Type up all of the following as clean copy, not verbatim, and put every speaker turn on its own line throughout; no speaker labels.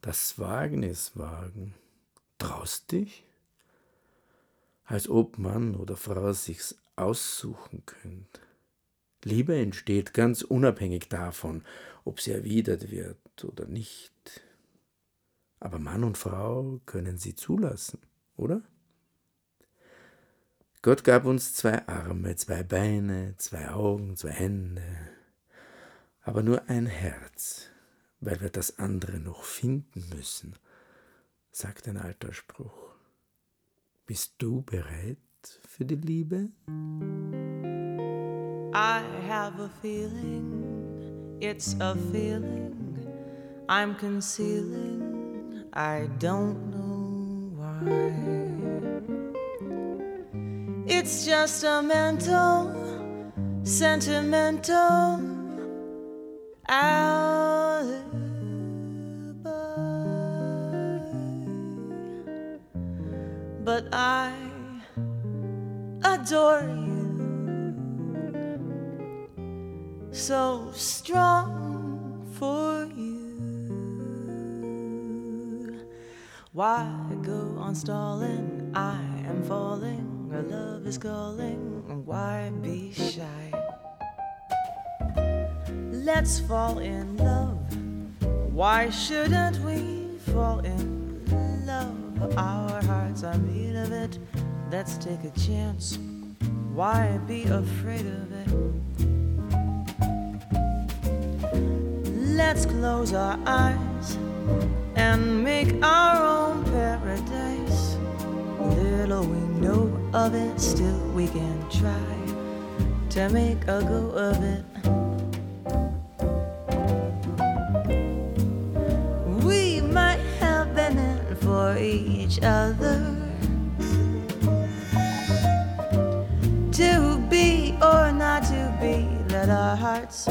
das Wagnis wagen. Traust dich? Als ob Mann oder Frau sich's aussuchen könnt. Liebe entsteht ganz unabhängig davon, ob sie erwidert wird oder nicht. Aber Mann und Frau können sie zulassen, oder? Gott gab uns 2 Arme, 2 Beine, 2 Augen, 2 Hände, aber nur ein Herz, weil wir das andere noch finden müssen, sagt ein alter Spruch. Bist du bereit für die Liebe?
I have a feeling, it's a feeling I'm concealing, I don't know why. It's just a mental, sentimental alibi. But I adore you, so strong for you. Why go on stalling? I am falling. Our love is calling. Why be shy? Let's fall in love. Why shouldn't we fall in love? Our hearts are made of it. Let's take a chance. Why be afraid of it? Let's close our eyes and make our own paradise. Little we know of it, still we can try to make a go of it. We might have been in for each other, to be or not to be, let our hearts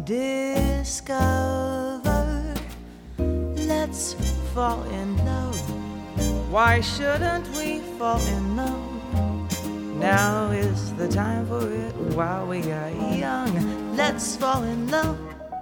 discover. Let's fall in love. Why shouldn't we fall in love? Now is the time for it while we are young. Let's fall in love.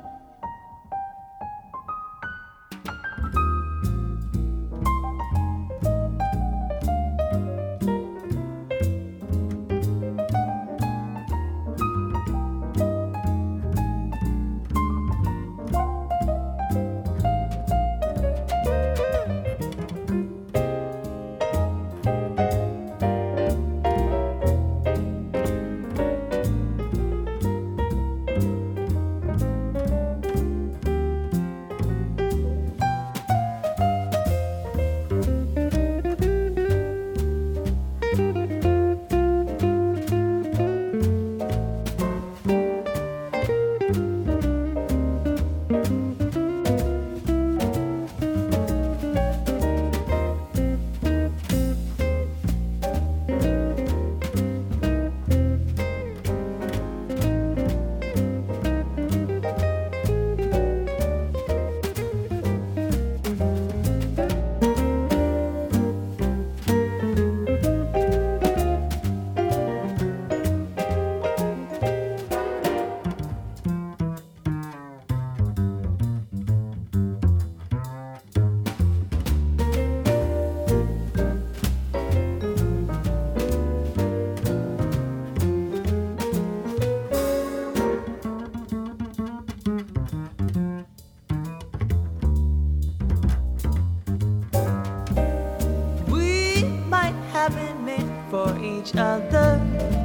Each other,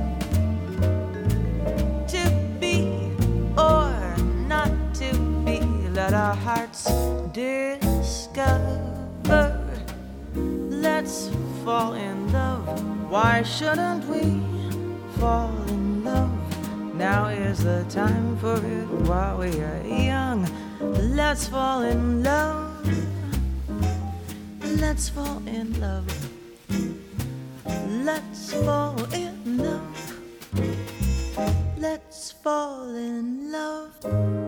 to be or not to be, let our hearts discover. Let's fall in love. Why shouldn't we fall in love? Now is the time for it while we are young. Let's fall in love. Let's fall in love. Let's fall in love. Let's fall in love.